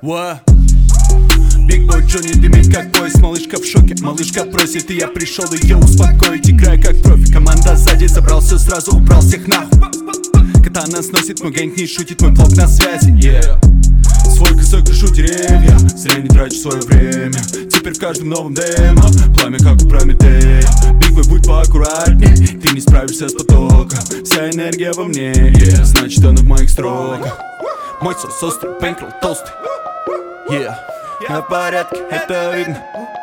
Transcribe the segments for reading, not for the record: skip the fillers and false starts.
Биг бой Джонни дымит как пояс, малышка в шоке. Малышка просит, и я пришел ее успокоить. Играю как профи, команда сзади, забрался сразу, убрал всех нахуй. Катана сносит, мой гэнг не шутит, мой блог на связи, Свой косой крышу деревья, зря не трачу свое время. Теперь в каждом новом демо пламя как у Прометея. Биг бой, будь поаккуратней, ты не справишься с потоком. Вся энергия во мне, значит она в моих строках. Мой сос острый, бэнкролл толстый, на порядке, это видно,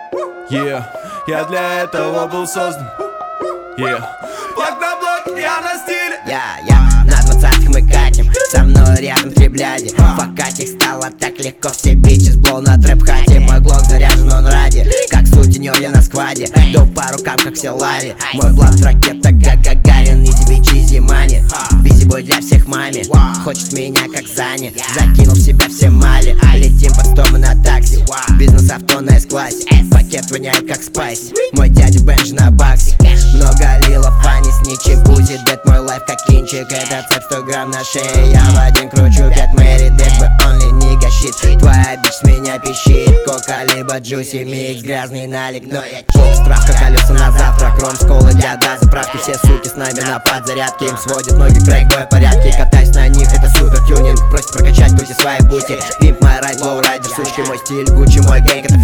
я для этого был создан, Блок на блоке, я на стиле. На 20-х мы катим, со мной рядом три бляди. Покать их стало так легко, все бичи сбол на трэп-хате. Мой глок заряжен, он ради, как сутенер я на скваде. Дал по рукам, как все лари. Мой блат ракета, как Гагарин, изи бичи, изи мани. Бизи бой для всех маме, хочет меня как Зани. Закинул в себя все мали, летим под стомы на такси. Бизнес авто на S-классе, пакет воняет как спайс. Мой дядя Бенж на баксе, много лила фани с ничегузи. Дэт мой лайф как кинчик, это цепь 100 грамм на шее. Я в один кручу 5 Мэри, дэт бы only nigga shit. Твоя бич с меня пищит, кока либо джуси микс, грязный налик, но я чик. Справка колеса на завтрак, ром, сколы для до заправки. Все суки с нами на подзарядке, им сводят ноги в брейкбой порядке. Катаюсь на них, это супер тюнинг, просит прокачать пути свои бути. Пимп мой райд, лоу райдер, сучки мой стиль, Гуччи мой гэнг, это